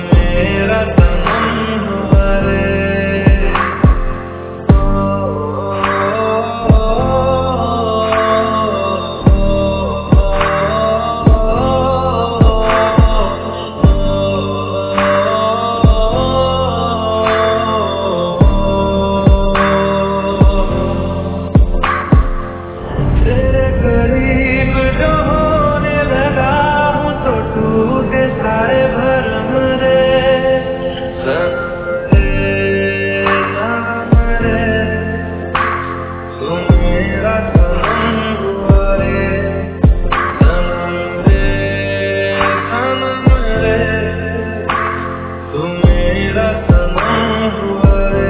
मेरा सनम हुआ रे। तेरे करीब जो होने लगा हूँ तो टूटे सारे भरम रे। सनम रे तू मेरा सनम हुआ रे। सनम रे तू मेरा सनम हुआ रे।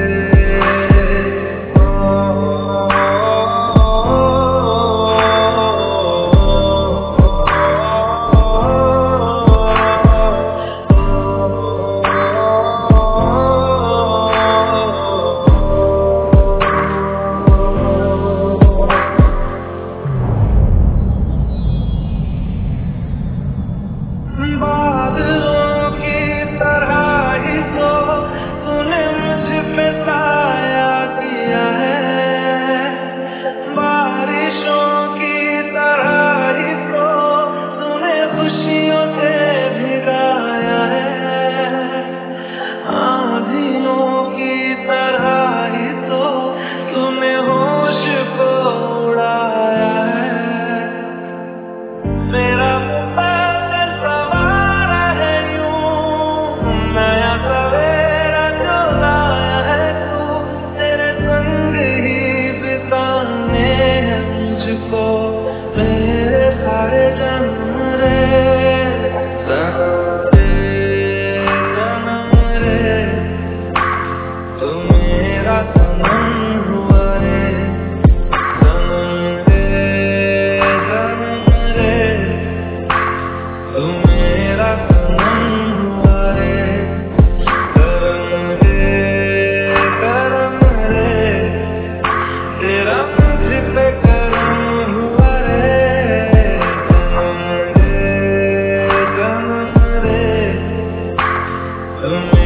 बादलों की तरह ही तो तूने मुझ पे साया किया है। बारिशों की तरह ही तो तूने खुशियों से भिगाया है। आंधियों की तरह ही तो तूने होश को उड़ाया है। मेरा नया सवेरा जो लाया है तू, तेरे संग ही बिताने हैं मुझको मेरे सारे जन्म रे। सनम रे तू मेरा सनम हुआ रे। सनम रे तू मेरा सनम हुआ रे। तेरा मुझ पे करम हुआ रे। सनम रे तू